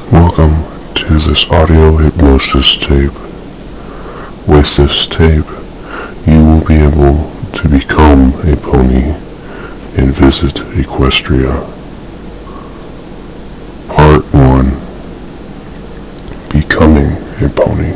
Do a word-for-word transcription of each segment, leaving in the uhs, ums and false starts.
Welcome to this audio hypnosis tape. With this tape, you will be able to become a pony and visit Equestria. Part one. Becoming a pony.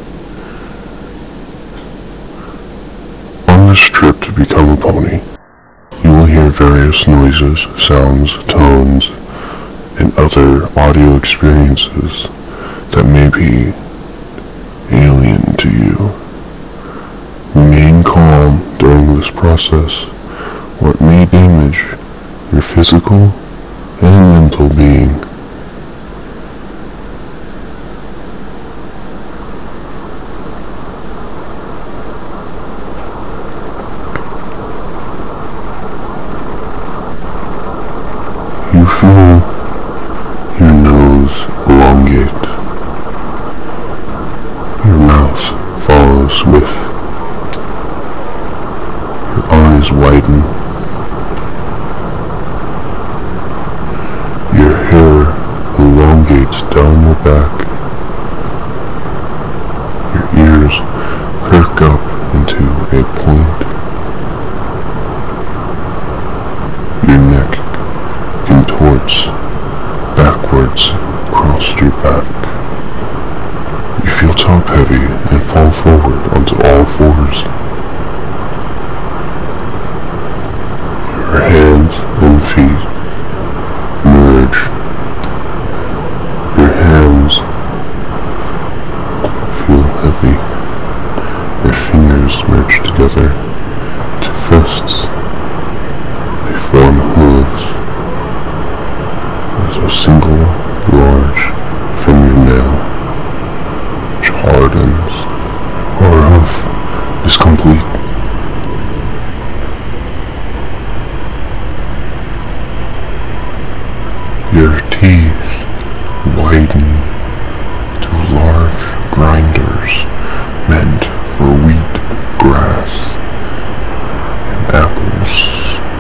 On this trip to become a pony, you will hear various noises, sounds, tones, and other audio experiences that may be alien to you. Remain calm during this process, or it may damage your physical and mental being. You feel your nose elongate. Your mouth follows with. Your eyes widen. Your hair elongates down your back. Your ears perk up into a point. Your neck contorts backwards across your back. You feel top heavy and fall forward onto all fours. Your hands and feet merge. Your hands feel heavy. Your fingers merge together to fists. They form hooves. There's a single large fingernail which hardens. Your hoof is complete. Your teeth widen to large grinders meant for wheat, grass, and apples.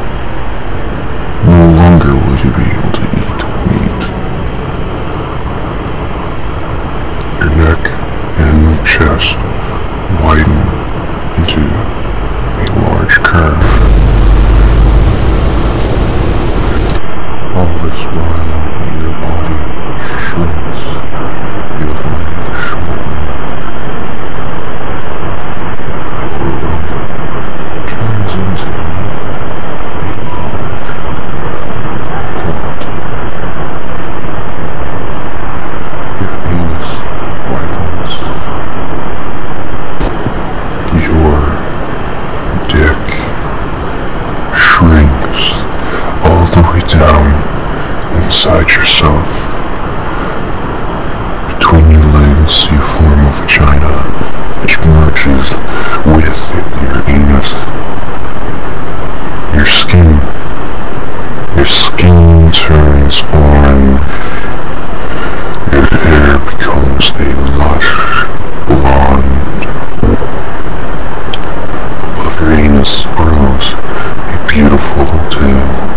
No longer will you be able to eat meat. Your neck and chest widen into a large curve. All this while, your body shrinks, your legs shorten. Your rump turns into a large round pot. Your anus widens. Your dick shrinks all the way down inside yourself. Between your legs you form a vagina which merges with your anus. Your skin, your skin turns orange. Your hair becomes a lush blonde. Above your anus grows a beautiful tail.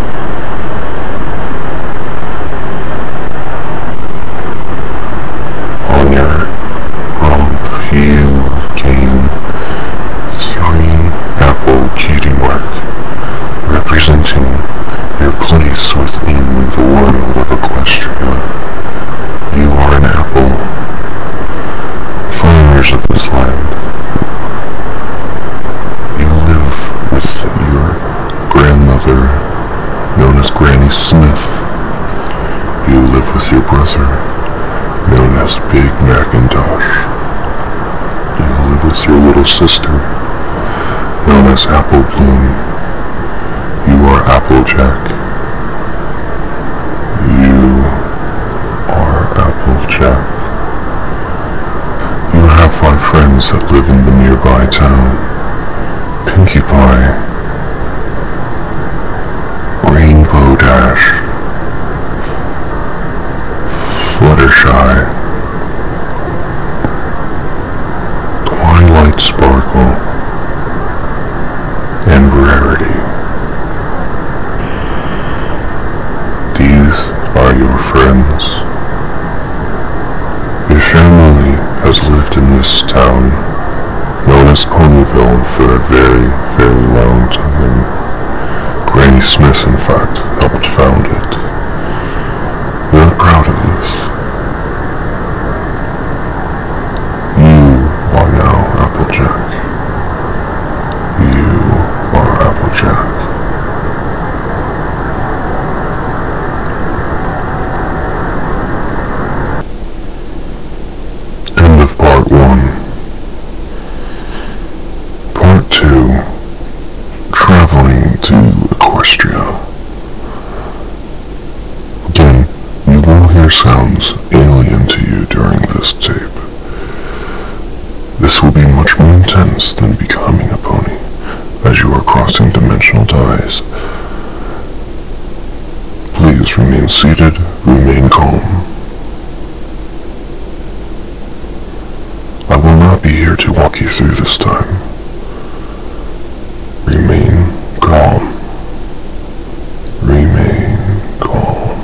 On your rump you gain three apple cutie mark, representing your place within the world of Equestria. You are an apple, foreigners of this land. You live with your grandmother, known as Granny Smith. You live with your brother, known as Big Macintosh. You live with your little sister, known as Apple Bloom. You are Applejack. You are Applejack. You have five friends that live in the nearby town. Pinkie Pie, Rainbow Dash, Fluttershy, Twilight Sparkle, and Rarity. These are your friends. in this town, known as Ponyville, for a very, very long time. Granny Smith, in fact, helped found it. We're proud of this. You are now Applejack. You are Applejack. End of part one. Part two. Traveling to Equestria. Again, you will hear sounds alien to you during this tape. This will be much more intense than becoming a pony, as you are crossing dimensional ties. Please remain seated, remain calm. I will not be here to walk you through this time. Remain calm. Remain calm.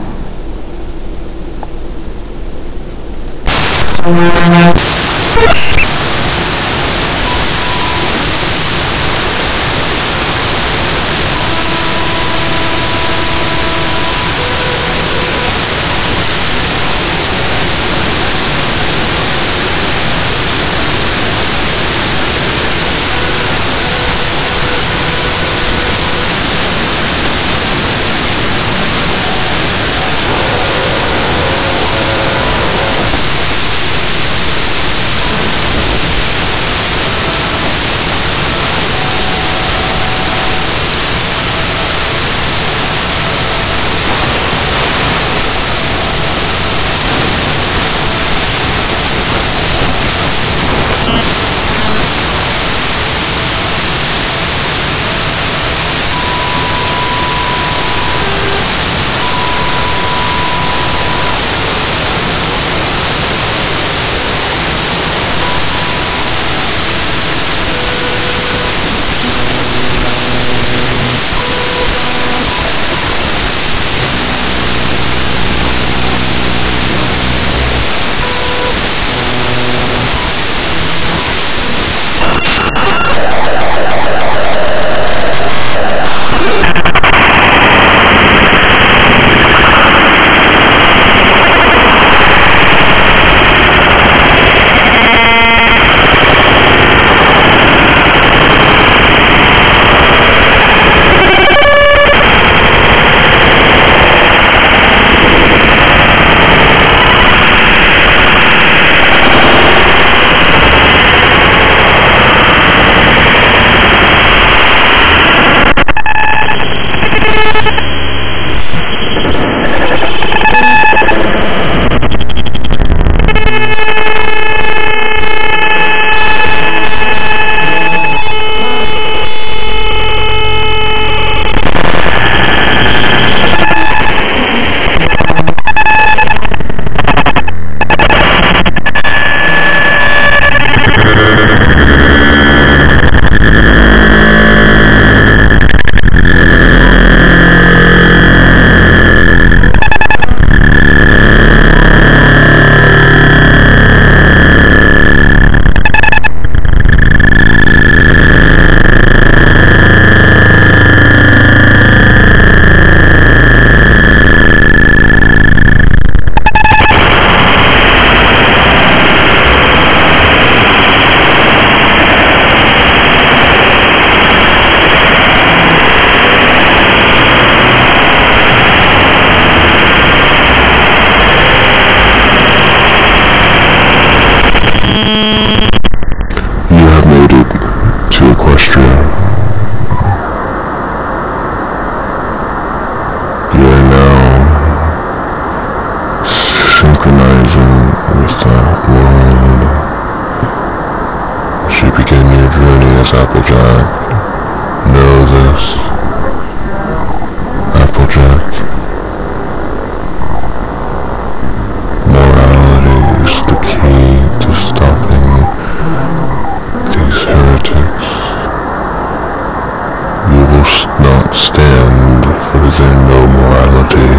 Applejack, know this. Applejack, morality is the key to stopping these heretics. You will not stand for their no morality.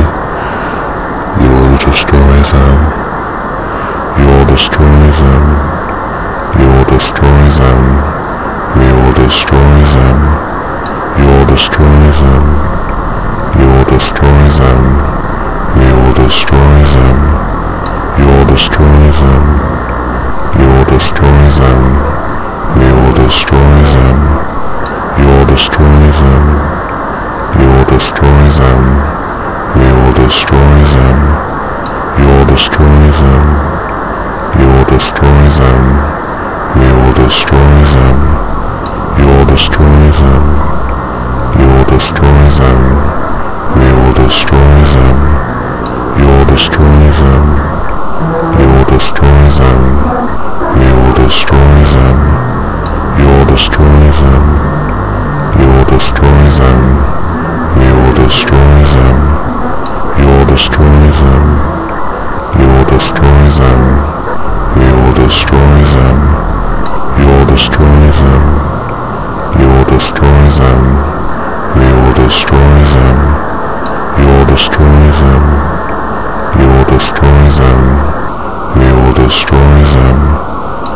You will destroy them. You will destroy them. destroy them. We will destroy them. You will destroy them. You will destroy them. We will destroy them. You will destroy them. You will destroy them. We will destroy them. You will destroy them. You will destroy them. We will destroy them. You will destroy them. You will destroy them. We will destroy them. You will destroy them. You will destroy them. We will destroy them. You will destroy them. You will destroy them. We will destroy them. You will destroy them. You will destroy them. We will destroy them. You will destroy them. You will destroy them. We will destroy them. You will destroy them. You will destroy them. We will destroy them. You will destroy them.